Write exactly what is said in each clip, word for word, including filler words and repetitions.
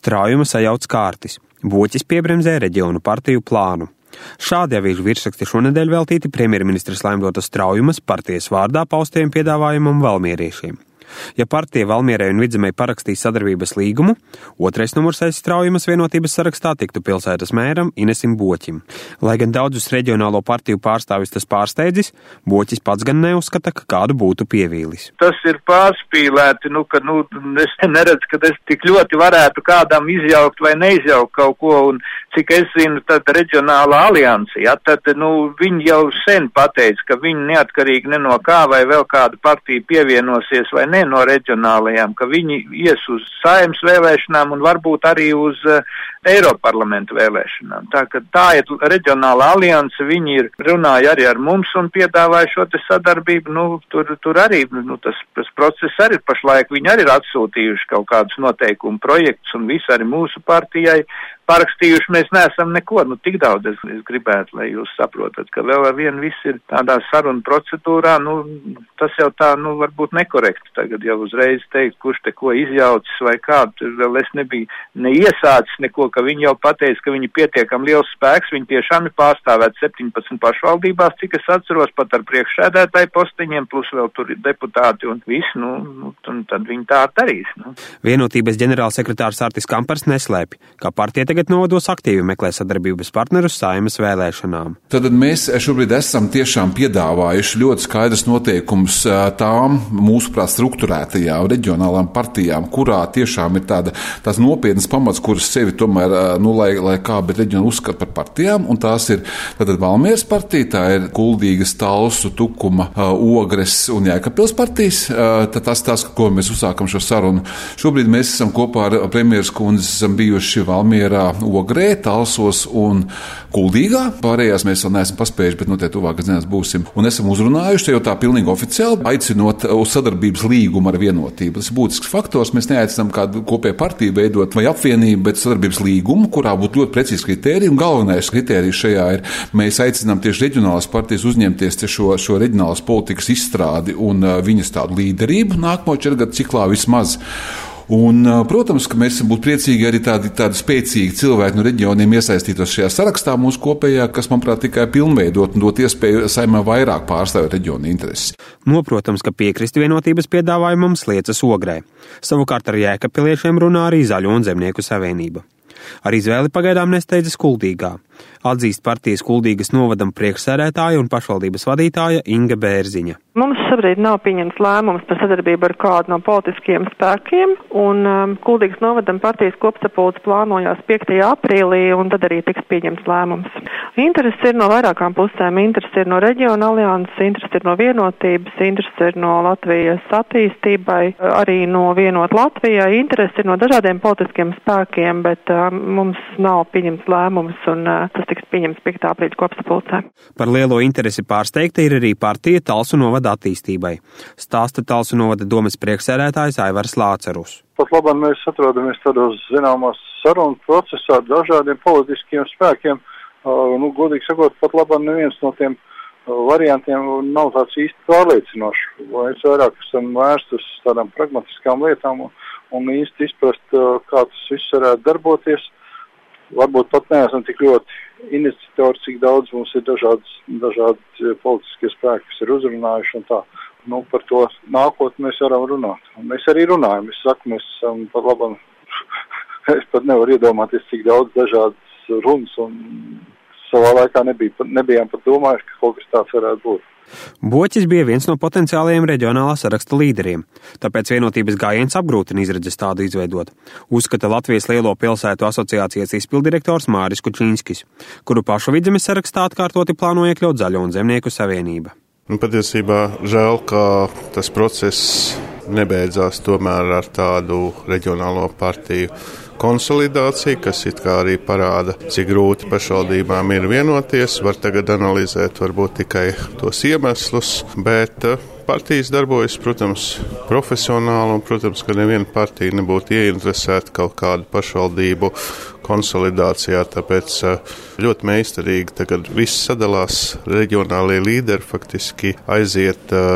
Straujuma sajauc kārtis. Boķis piebremzē reģionu partiju plānu. Šādi avīžu virsraksti šonedēļ veltīti premjerministres Laimdotas Straujumas partijas vārdā paustiem piedāvājumam valmieriešiem. Ja partija Valmierai un Vidzemei parakstīs sadarbības līgumu, otrais numurs aiz Straujumas vienotības sarakstā tiktu pilsētas mēram Inesim Boķim. Lai gan daudzus reģionālo partiju pārstāvis tas pārsteidzis, Boķis pats gan neuzskata, ka kādu būtu pievīlis. Tas ir pārspīlēti, nu, ka, nu, es neredzu, ka es tik ļoti varētu kādam izjaukt vai neizjaukt kaut ko, un cik es zinu, tad reģionāla alianse, ja, tad, nu, viņi jau sen pateica, ka viņi neatkarīgi ne no kā vai vēl kāda partija pievienosies vai ne no reģionālajām, ka viņi ies uz Saeimas vēlēšanām un varbūt arī uz uh, Eiroparlamentu vēlēšanām. Tā, ka tā ir reģionāla alianse, viņi ir runāja arī ar mums un piedāvāja šo te sadarbību, nu, tur, tur arī, nu, tas, tas process arī pašlaik, viņi arī ir atsūtījuši kaut kādus noteikumu projektus un visu arī mūsu partijai parakstījuši, mēs neesam neko, nu, tik daudz es, es gribētu, lai jūs saprotat, ka vēl ar vienu viss ir tādā saruna procedūrā, nu, tas jau tā, nu, varbūt nekorekti tagad jau uzreiz teikt, kurš te ko izjaucis vai kādu, vēl es nebiju neiesācis neko, ka viņi jau pateica, ka viņi pietiekam liels spēks, viņi tiešām ir pārstāvēt septiņpadsmit pašvaldībās, cik es atceros, pat ar priekšsēdētāju posteņiem, plus vēl tur ir deputāti un viss, nu, nu un tad viņi tā darīs. Nu. Vienotības ģenerālsekretārs Artis Kampars neslēpj, ka partija tagad novados aktīvi meklē sadarbības partnerus Saeimas vēlēšanām. Tad mēs šobrīd esam tiešām piedāvājuši ļoti skaidrs noteikums tām mūsuprāt strukturētajām reģionālām partijām, kurā tiešām ir tāda, tās nopietnas pamats, kuras sevi tomēr, nu, lai, lai kā, bet reģionu uzskata par partijām, un tās ir tātad Valmieras partija, tā ir Kuldīgas, Talsu, Tukuma, Ogres un Jēkabpils partijas, tad tas tās, ko mēs uzsākam šo sarunu. Šobrīd mēs esam kopā ar premjeras kundzi, esam bijuši Valmierā, Ogrē, Talsos un Kuldīgā. Pārējās mēs vēl neesam paspējuši, bet noteikti tuvākās dienās būsim. Un esam uzrunājuši jau tā pilnīgi oficiāli, aicinot uz sadarbības līgumu ar vienotību. Tas ir būtisks faktors. Mēs neaicinām kādu kopēju partiju veidot vai apvienību, bet sadarbības līgumu, kurā būtu ļoti precīzi kritēriji. Un galvenais kritērijs šajā ir, mēs aicinām tieši reģionālās partijas uzņemties šo, šo reģionālās politikas izstrādi un uh, viņas tādu līderību nākamo četru gadu ciklā vismaz. Un, protams, ka mēs būtu priecīgi arī tādi, tādi spēcīgi cilvēki no reģioniem iesaistītos šajā sarakstā mūsu kopējā, kas, manuprāt, tikai pilnveidot un dot iespēju Saeimā vairāk pārstāvēt reģionu intereses. Noprotams, ka piekrist vienotības piedāvājumam sliecas Ogrē. Savukārt ar jēkabpiliešiem runā arī Zaļo un Zemnieku savienība. Ar izvēli pagaidām nesteidzas Kuldīgā. Atzīst partijas Kuldīgas novadam priekšsēdētāja un pašvaldības vadītāja Inga Bērziņa. Mums šobrīd nav pieņemts lēmums par sadarbību ar kādu no politiskiem spēkiem, un um, Kuldīgas novadam partijas kopsapulce plānojās piektajā aprīlī, un tad arī tiks pieņemts lēmums. Interesi ir no vairākām pusēm. Interesi ir no reģiona alianses, interesi ir no vienotības, interesi ir no Latvijas attīstībai, arī no vienot Latvijai. Interesi ir no dažādiem politiskiem spēkiem, bet um, mums nav pieņemts lēmums, un uh, tas tiks pieņemts piektā aprīļa kopsapulcē. Par lielo interesi pārsteigta ir arī partija Talsu novada attīstībai. Stāsta Talsu novada domes priekšsēdētājs Aivars Lācerus. Pat labāk mēs atrodamies tādos zināmās sarunu procesā ar dažādiem politiskiem spēkiem. Uh, nu, godīgi sakot, pat labāk neviens no tiem uh, variantiem nav tāds īsti pārliecinošs. Mēs vairāk esam vērsti uz tādām pragmatiskām lietām un, un īsti izprast, uh, kā tas viss varētu darboties. Varbūt pat neesam tik ļoti iniciatori, cik daudz mums ir dažādas, dažādi politiskie spēki, kas ir uzrunājuši un tā. Nu, par to nākotni mēs varam runāt. Un mēs arī runājam. Es saku, mēs esam pat labam, es pat nevaru iedomāties, cik daudz dažādas runas un savā laikā nebija, nebijām pat domājuši, ka kaut kas tāds varētu būt. Boķis bija viens no potenciālajiem reģionālā saraksta līderiem, tāpēc vienotības gājiens apgrūtina izredzes tādu izveidot, uzskata Latvijas Lielo pilsētu asociācijas izpildirektors Māris Kučīnskis, kuru pašu Vidzemes sarakstā atkārtoti plāno iekļaut Zaļo un Zemnieku savienība. Un patiesībā žēl, ka tas process nebeidzās tomēr ar tādu reģionālo partiju konsolidāciju, kas it kā arī parāda, cik grūti pašvaldībām ir vienoties. Var tagad analizēt varbūt tikai tos iemeslus, bet partijas darbojas, protams, profesionāli un, protams, ka neviena partija nebūtu ieinteresēta kaut kādu pašvaldību konsolidācijā, tāpēc ļoti meistarīgi tagad viss sadalās, reģionālie līderi faktiski aiziet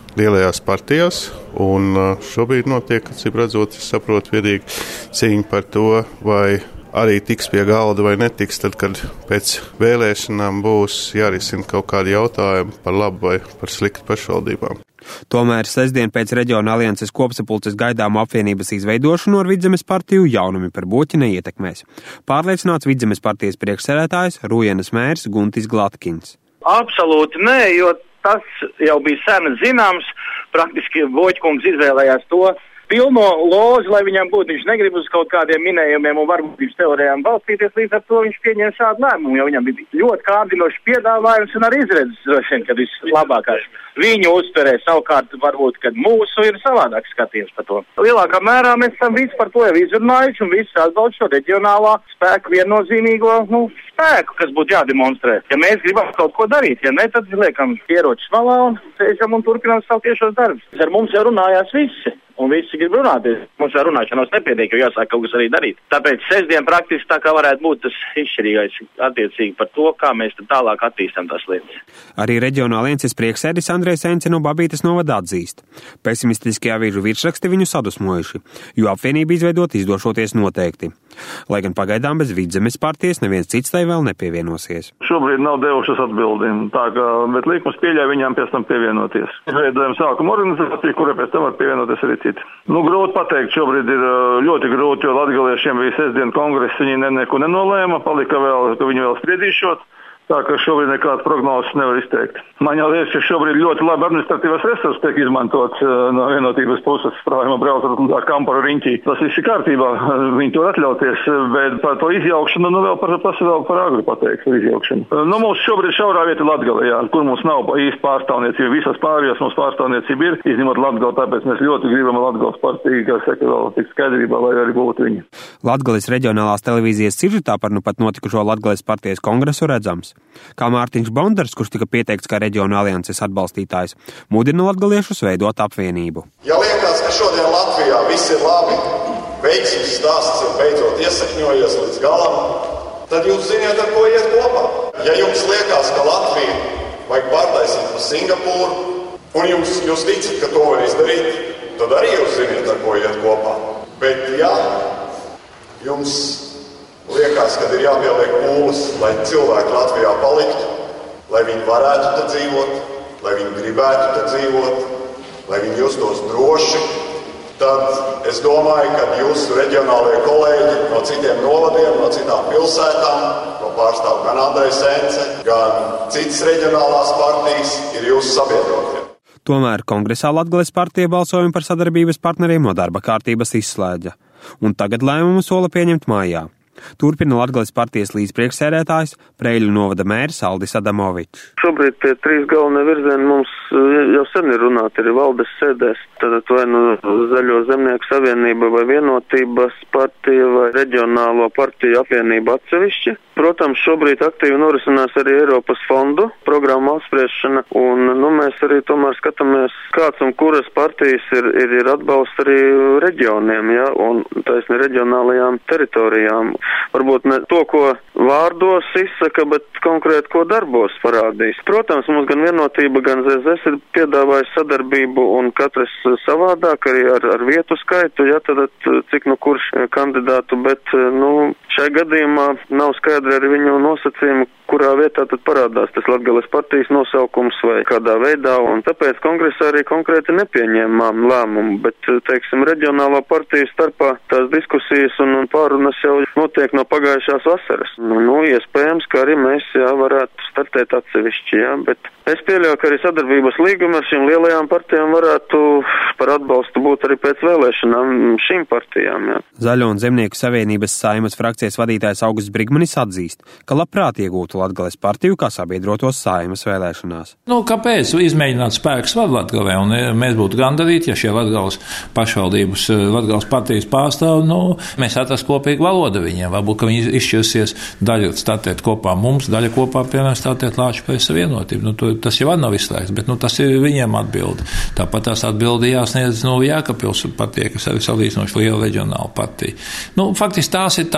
lielajās partijās, un šobrīd notiek, acīm redzot, es saprotu, vienīgi cīņa par to, vai arī tiks pie galda vai netiks, tad, kad pēc vēlēšanām būs jārisina kaut kādi jautājumi par labu vai par sliktu pašvaldībām. Tomēr sestdien pēc Reģiona alianses kopsapulces gaidāmu apvienības izveidošanu ar Vidzemes partiju jaunumi par Boķi neietekmēs. Pārliecināts Vidzemes partijas priekšsēdētājs Rujenas mērs Guntis Glatkins. Absolūti nē, jo tas jau bija sen zināms. Praktiski Boķkungs izvēlējās to pilno lozi, lai viņam būtu. Viņš negrib uz kaut kādiem minējumiem un varbūtības teorijām balstīties, līdz ar to viņš pieņēma šādu lēmumu, jo viņam bija ļoti kārdinošs piedāvājums un arī izredzes, droši vien, kad vislabākās. Viņu uztverē savukārt varbūt, kad mūsu ir savādāk skatījums par to. Lielākā mērā mēs esam visi par to jau izrunājuši un visi atbalsta šo reģionālā spēku viennozīmīgo, nu, spēku, kas būtu jādemonstrē. Ja mēs gribam kaut ko darīt, ja ne, tad liekam ieročus malā un sēžam un turpinām savu tiešos darbus. Ar mums jau runājās visi. Un visi grib runāties. Mums jau runāšanos nepietiek, jo jāsāk kaut kas arī darīt. Tāpēc sestdien praktiski tā kā varētu būt tas izšķirīgais attiecīgi par to, kā mēs tad tālāk attīstam tās lietas. Arī Reģiona alianses prieksēdis Andrejs Ence no Babītes novada atzīst. Pesimistiskie avīžu virsraksti viņu sadusmojuši, jo apvienību izveidot izdošoties noteikti. Lai gan pagaidām bez Vidzemes partijas neviens cits tai vēl nepievienosies. Šobrīd nav devušas atbildīm, tā kā, bet likums pieļauj viņām pēc tam pievienoties. Izveidojam sākuma organizāciju, kurai pēc tam var pievienoties arī citi. Nu, grūti pateikt, šobrīd ir ļoti grūti, jo latgaliešiem bija sestdien kongress, viņi ne, neko nenolēma, palika vēl, ka viņi vēl spriedīšot. Tā ka šobrīd nekādas prognozes nevar izteikt. Man jau liekas, ka šobrīd ļoti labi administratīvas resursi tiek izmantots no vienotības puses, strādājumā braucot un tā kamparu riņķī. Tas viss ir kārtībā, viņi to atļauties, bet par to izjaukšanu, nu vēl par, par, vēl par agru pateikt, par izjaukšanu. Nu, mums šobrīd šaurā vieta Latgalē, kur mums nav īsti pārstāvniecība, visas pārējās mums pārstāvniecība ir, izņemot Latgali, tāpēc mēs ļoti gribam Latgales partiju, kas saka vēl tik skaidrībā, lai arī būtu viņi. Latgales reģionālās televīzijas sižetā par nu pat notikušo Latgales partijas kongresu redzams. Kā Mārtiņš Bondars, kurš tika pieteikts kā Reģiona alianses atbalstītājs, mudina latgaliešus veidot apvienību. Ja liekas, ka šodien Latvijā viss ir labi, veiksmes stāsts ir beidzot iesakņojies līdz galam, tad jūs ziniet, ar ko iet kopā. Ja jums liekas, ka Latviju vajag pārtaisīt pa Singapūru, un jums, jūs ticat, ka to var izdarīt, tad arī jūs ziniet, ar ko iet kopā. Bet ja jums liekas, ka ir jāpieliek pūles, lai cilvēki Latvijā paliktu, lai viņi varētu te dzīvot, lai viņi gribētu te dzīvot, lai viņi justos droši, tad es domāju, ka jūsu reģionālie kolēģi no citiem novadiem, no citām pilsētām, ko pārstāv gan Andrejs Ence, gan citas reģionālās partijas, ir jūsu sabiedrotie. Tomēr kongresā Latgales partija balsojumu par sadarbības partneriem no darba kārtības izslēdza, un tagad lēmumu sola pieņemt mājā. Turpina Latgales partijas līdzpriekšsēdētājs, Preiļu novada mērs Aldis Adamovičs. Šobrīd tie trīs galvenie virzieni mums jau sen ir runāti, arī valdes sēdēs. Tad vai nu Zaļo zemnieku savienība vai vienotības partija vai reģionālo partiju apvienība atsevišķi. Protams, šobrīd aktīvi norisinās arī Eiropas fondu programma apspriešana, un nu, mēs arī tomēr skatāmies, kāds un kuras partijas ir, ir, ir atbalsts arī reģioniem, ja, un taisni reģionālajām teritorijām. Varbūt ne to, ko vārdos izsaka, bet konkrēti, ko darbos parādīs. Protams, mums gan vienotība, gan Z Z S ir piedāvājis sadarbību, un katrs savādāk arī ar, ar vietu skaitu, ja tad cik nu kurš kandidātu, bet nu, šai gadījumā nav skaidri arī viņu nosacījumi, kurā vietā tad parādās tas Latgales partijas nosaukums vai kādā veidā, un tāpēc kongresā arī konkrēti nepieņēmām lēmumu, bet, teiksim, reģionālā partija starpā tās diskusijas un, un pārunas jau notiek no pagājušās vasaras. Nu, nu iespējams, ka arī mēs, jā, varētu startēt atsevišķi, jā, bet es pieļauju, ka arī sadarbības līgumi ar šīm lielajām partijām varētu par atbalstu būt arī pēc vēlēšanām šīm partijām, jā. Zaļo un Zemnieku savienības Saeimas frakcijas vadītājs Augusts Brigmanis atzīst, ka labprāt iegūtu Latgales partiju kā sabiedrotos Saeimas vēlēšanās. Nu, kāpēc izmēģināt spēkus Latgalē, un mēs būtu gandarīti, ja šie Latgales pašvaldības, Latgales partijas pārstāvi, nu, mēs atrast kopīgu valodu viņiem, varbūt, ka viņi izšķirsies daļu startēt kopā mums, daļa kopā, piemēram, startēt Lāčplēsa vienotību. Nu, to, tas jau nav izslēgts, bet, nu, tas ir viņiem atbildi. Tāpat tās atbildi jāsniedz, nu, Jēkabpils partija, kas arī salīdzinoši liela reģionāla partija. Nu, faktiski tās ir tās divas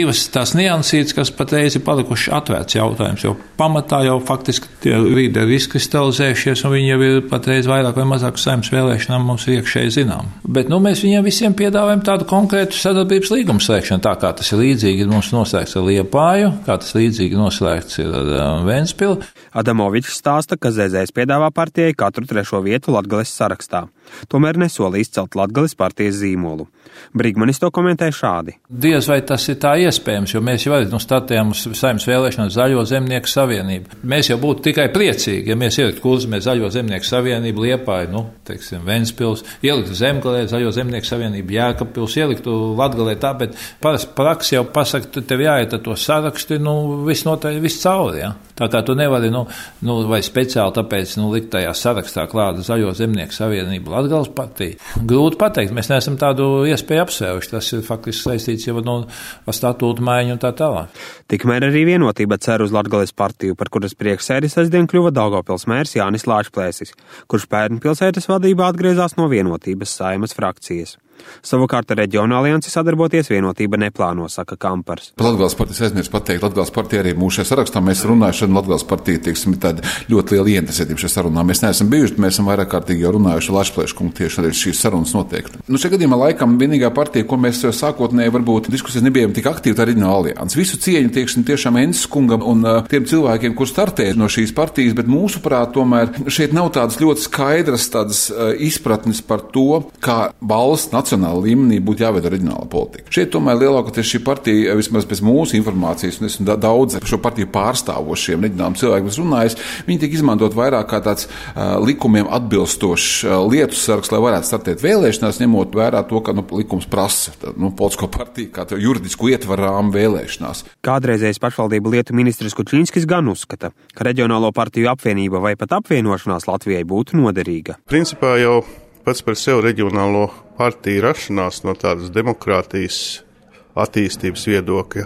divas tās niansītes, kas patreiz ir palikuši atvērts jautājums, jo pamatā jau faktiski tie rīdi ir izkristalizējušies, un viņi jau ir patreiz vairāk vai mazāk saimnes vēlēšanām mums iekšēji zinām. Bet, nu, mēs viņiem visiem piedāvājam tādu konkrētu sadarbības līgumu slēgšanu, tā kā tas ir līdzīgi mums noslēgts ar Liepāju, kā tas līdzīgi noslēgts ir ar Ventspili. Adamovičs stāsta, ka zē zē es piedāvā partijai katru trešo vietu Latgales sarakstā. Tomēr nesola izcelt Latgales partijas zīmolu. Brigmanis to komentē šādi. Diez vai tas ir tā iespējams, jo mēs jau arī nu, startējām uz saimnes vēlēšanas Zaļo zemnieku savienību. Mēs jau būtu tikai priecīgi, ja mēs ieliktu kurzmē Zaļo zemnieku savienību Liepāju, nu, teiksim, Ventspils, ieliktu Zemgalē Zaļo zemnieku savienību Jēkabpils, ieliktu Latgalē tā, bet parasti praks jau pasaka, tev jāiet ar to sarakstu, nu, viss noteikti, viss cauri, ja? Tā kā tu nevari, nu, nu vai speciāli tāpēc, nu, likt tajā sarakstā klāta Zaļo zemnieku savienību Latgales partija. Grūti pateikt, mēs neesam tādu iespēju apsvēruši, tas ir faktiski saistīts jau no statūtu maiņu un tā tālāk. Tikmēr arī Vienotība cer uz Latgales partiju, par kuras priekšsēdi sestdien kļuva Daugavpils mērs Jānis Lāčplēsis, kurš pērn pilsētas vadībā atgriezās no Vienotības Saeimas frakcijas. Savukārt ar Reģionu aliansi sadarboties Vienotība neplāno, saka Kampars. Par Latgales partijas aizmirst pateikt, Latgales partija arī mūsu šajā sarakstā, mēs runājuši, un Latgales partija, tieksim, tāda ļoti liela ieinteresētība šajā sarunā. Mēs neesam bijuši, mēs esam vairāk kārtīgi jau runājuši Lāčplēšu kungu tieši arī šīs sarunas notiek. Nu, šajā gadījumā laikam vienīgā partija, ko mēs sākotnēji varbūt diskusijas nebijām tik aktīvi, tā ir Reģionu aliansi. Visu cieņu, tieksim, tiešām Ences kungam un uh, tiem cilvēkiem, kur startē no šīs partijas, bet mūsuprāt, tomēr šeit nav tādas ļoti skaidras tādas uh, izpratnes par to, kā valsts nacionāla līmenī būtu jāveido reģionāla politika. Šeit tomēr lielākoties šī partija, vismaz pēc mūsu informācijas, un esmu daudz šo partiju pārstāvošiem reģionāliem cilvēkiem runājis, viņi tiek izmantot vairāk kā tāds uh, likumiem atbilstošs uh, lietu saraksts, lai varētu startēt vēlēšanās, ņemot vērā to, ka nu, likums prasa tā, nu, politisko partiju kā juridisku ietvaru rāmu vēlēšanās. Kādreizējais pašvaldību lietu ministrs Kučīnskis gan uzskata, ka reģionālo partiju apvienība vai pat apvienošanās Latvijai būtu noderīga. Principā jau pats par sevi reģionālo partiju rašanās no tādas demokrātijas attīstības viedokļa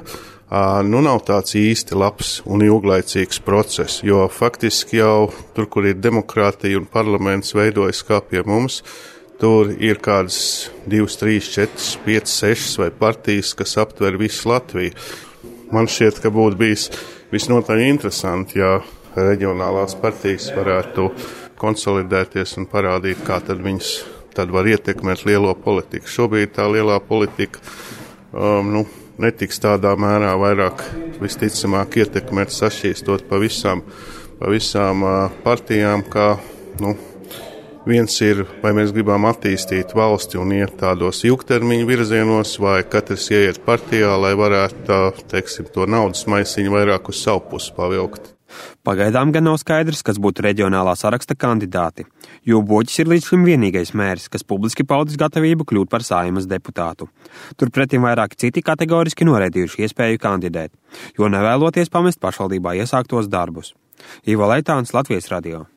nu nav tāds īsti labs un ilglaicīgs process, jo faktiski jau tur, kur ir demokrātija un parlaments veidojas kā pie mums, tur ir kādas divas, trīs, četras, piecas, sešas vai partijas, kas aptver visu Latviju. Man šķiet, ka būtu bijis visnotaļ interesanti, ja reģionālās partijas varētu konsolidēties un parādīt, kā tad viņas tad var ietekmēt lielo politiku. Šobrīd tā lielā politika um, nu, netiks tādā mērā vairāk visticamāk ietekmēt sašķīstot pa visām, pa visām uh, partijām, kā nu, viens ir, vai mēs gribam attīstīt valsti un iet tādos ilgtermiņu virzienos, vai katrs ieiet partijā, lai varētu, teiksim, to naudas maisiņu vairāk uz savu pusi pavilkt. Pagaidām gan nav skaidrs, kas būtu reģionālā saraksta kandidāti, jo Boķis ir līdz šim vienīgais mērs, kas publiski paudis gatavību kļūt par Saeimas deputātu. Turpretim vairāki citi kategoriski noraidījuši iespēju kandidēt, jo nevēloties pamest pašvaldībā iesāktos darbus. Ivo Leitāns, Latvijas radio.